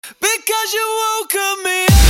Because you woke me up.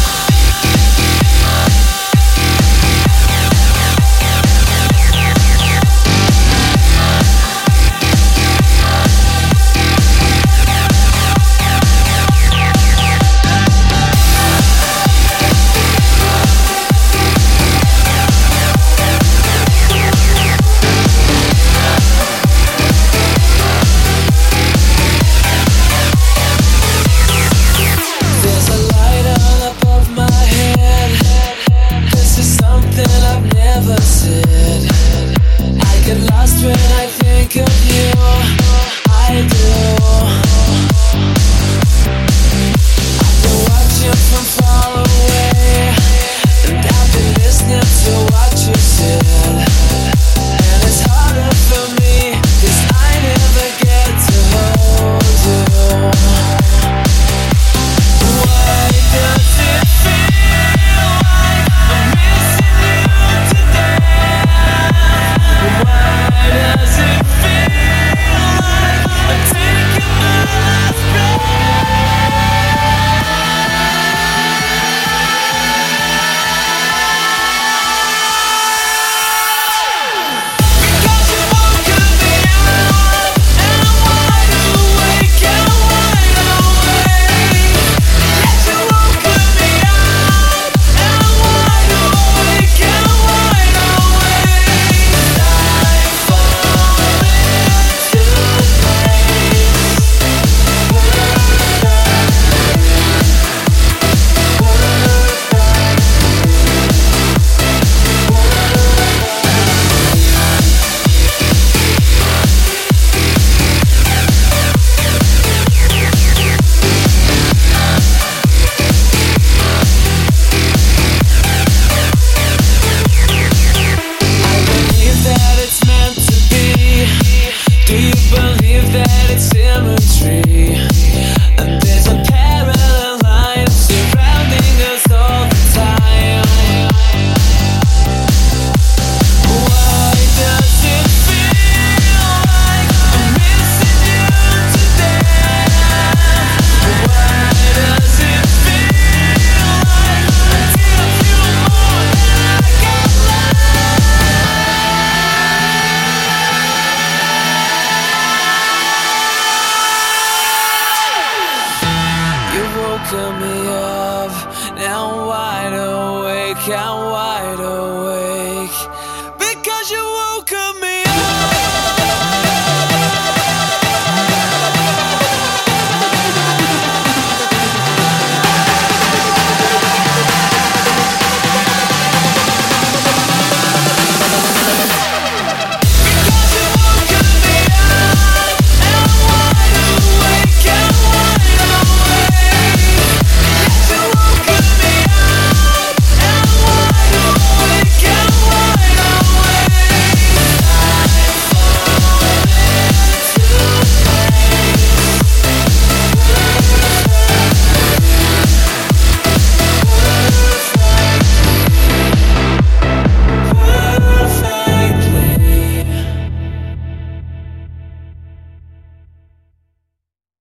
When I think of you, I do. I've been watching from far away, and I've been listening to what you said. And it's harder for me, 'cause I never get to hold you. Why does it feel like I'm missing you today? Why does it feel like I'm taking my last breath? Because you woke me up, and I'm wide awake, and wide awake. Yes, you woke me up, and I'm wide awake, and wide awake. I fall into I believe that it's meant to be. Do you believe that it's symmetry? And there's a parallel line surrounding us all the time. Why does it feel like I'm missing you today? Why does it feel like I give you more than I can love? You woke me up, now I'm wide awake, I'm wide